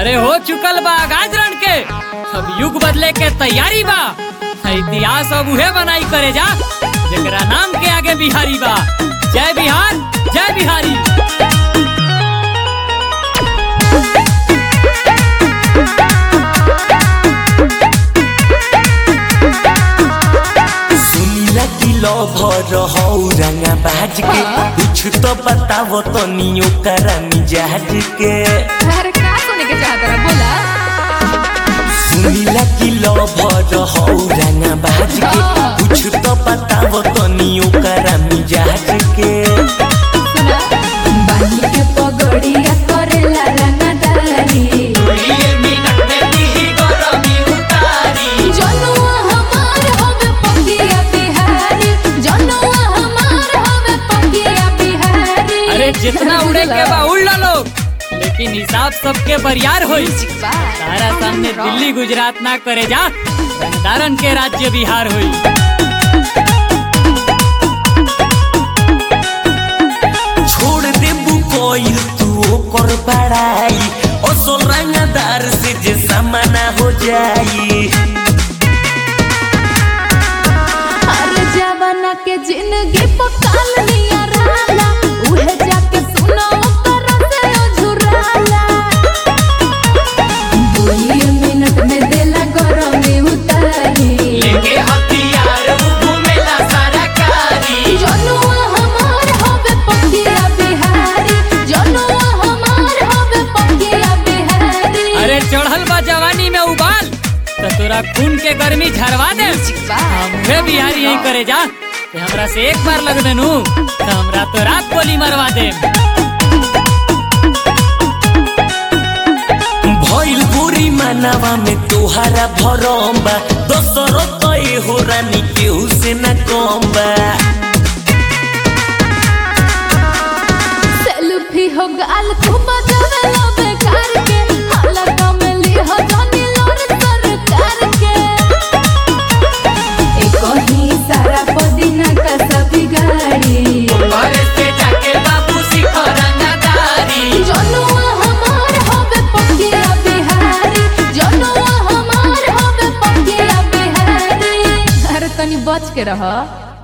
अरे हो चुकल बा गाजरण के, अब युग बदले के तैयारी बा। इतिहास अब उहे बनाई करे जा जेकरा नाम के आगे बिहारी बा। जय बिहार जय बिहारी। सुनीला की लभर हौ रंगा बाज के, कुछ तो बतावो तो नियो करा मिजाज के। अरे का सुने के चाहत रहा बोला। सुनीला की लभर हौ रंगा बाज के, कुछ तो बतावो तो नियो करा मिजाज के। सुना बानी के पगड़िया करेला रंगदारी, जनुआ हमार हवे पकिया बिहारी, जनुआ हमार हवे पकिया बिहारी। अरे जितना उड़े के बा उड़ ला लोग, लेकिन हिसाब सबके बरियार होई। सारा सामने दिल्ली गुजरात ना करे जा, रंगदारन के राज्य बिहार होई। छोड़ दे बुकोइल तू ओकर बड़ाई, असल रंगदार से जे समाना हो जाई। अरे जवाना के जिंदगी पकाल निया रहला, उहे जाके सुनो ओकर से झुराला। 2 मिनट में देला गरम में उतारी, लेके हथियार घूमेला सारा कारी। जनुआ हमार हवे पकिया बिहारी, जनुआ हमार हवे पकिया बिहारी। अरे चढ़ल बा जवानी में उबाल, तो तोरा खून के गर्मी झरवा दे। हमरे बिहारी यही करे जा, कि हमरा से एक बार लग देनू तो हमरा तो रात गोली मरवा दे। भइल बुरी मानवा में तोहारा भरम बा, दोसरो तो हो रानी केहू से न कम बा। सेल्फी हो गाल खूब बजावेला बेकार के, हाला कमली हो जानी लोर सरकार के। एक ही सारा पदीना का सभी गाड़ी, घरे से जाके बाबू सीख रंगदारी। जनुआ हमार हवे पकिया बिहारी, जनुआ हमार हवे पकिया बिहारी। अरे तनी बच के रह।